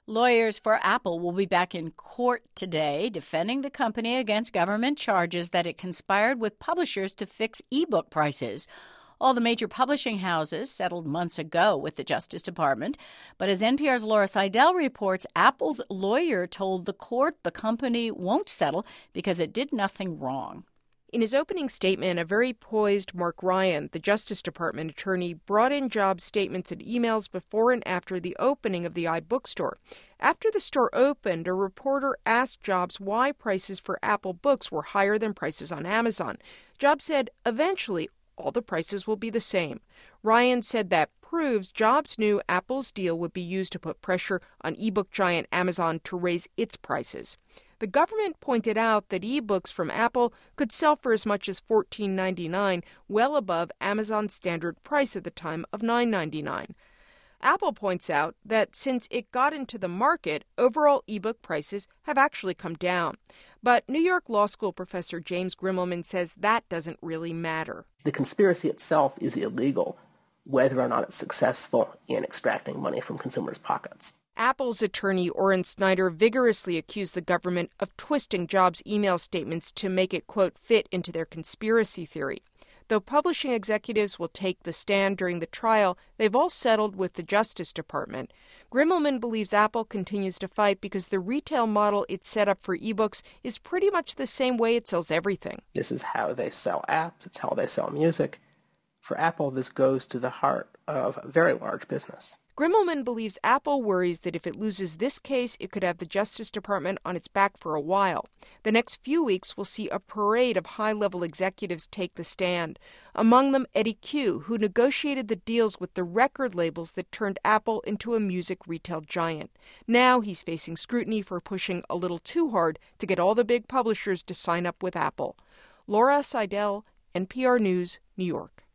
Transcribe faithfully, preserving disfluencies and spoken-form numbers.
Lawyers for Apple will be back in court today defending the company against government charges that it conspired with publishers to fix e-book prices. All the major publishing houses settled months ago with the Justice Department. But as N P R's Laura Seidel reports, Apple's lawyer told the court the company won't settle because it did nothing wrong. In his opening statement, a very poised Mark Ryan, the Justice Department attorney, brought in Jobs' statements and emails before and after the opening of the iBookstore. After the store opened, a reporter asked Jobs why prices for Apple books were higher than prices on Amazon. Jobs said, eventually, all the prices will be the same. Ryan said that proves Jobs knew Apple's deal would be used to put pressure on ebook giant Amazon to raise its prices. The government pointed out that ebooks from Apple could sell for as much as fourteen ninety-nine, well above Amazon's standard price at the time of nine ninety-nine. Apple points out that since it got into the market, overall ebook prices have actually come down. But New York Law School professor James Grimmelman says that doesn't really matter. The conspiracy itself is illegal, whether or not it's successful in extracting money from consumers' pockets. Apple's attorney Oren Snyder vigorously accused the government of twisting Jobs' email statements to make it, quote, fit into their conspiracy theory. Though publishing executives will take the stand during the trial, they've all settled with the Justice Department. Grimmelman believes Apple continues to fight because the retail model it's set up for ebooks is pretty much the same way it sells everything. This is how they sell apps. It's how they sell music. For Apple, this goes to the heart of a very large business. Grimmelman believes Apple worries that if it loses this case, it could have the Justice Department on its back for a while. The next few weeks will see a parade of high-level executives take the stand. Among them, Eddie Q, who negotiated the deals with the record labels that turned Apple into a music retail giant. Now he's facing scrutiny for pushing a little too hard to get all the big publishers to sign up with Apple. Laura Seidel, N P R News, New York.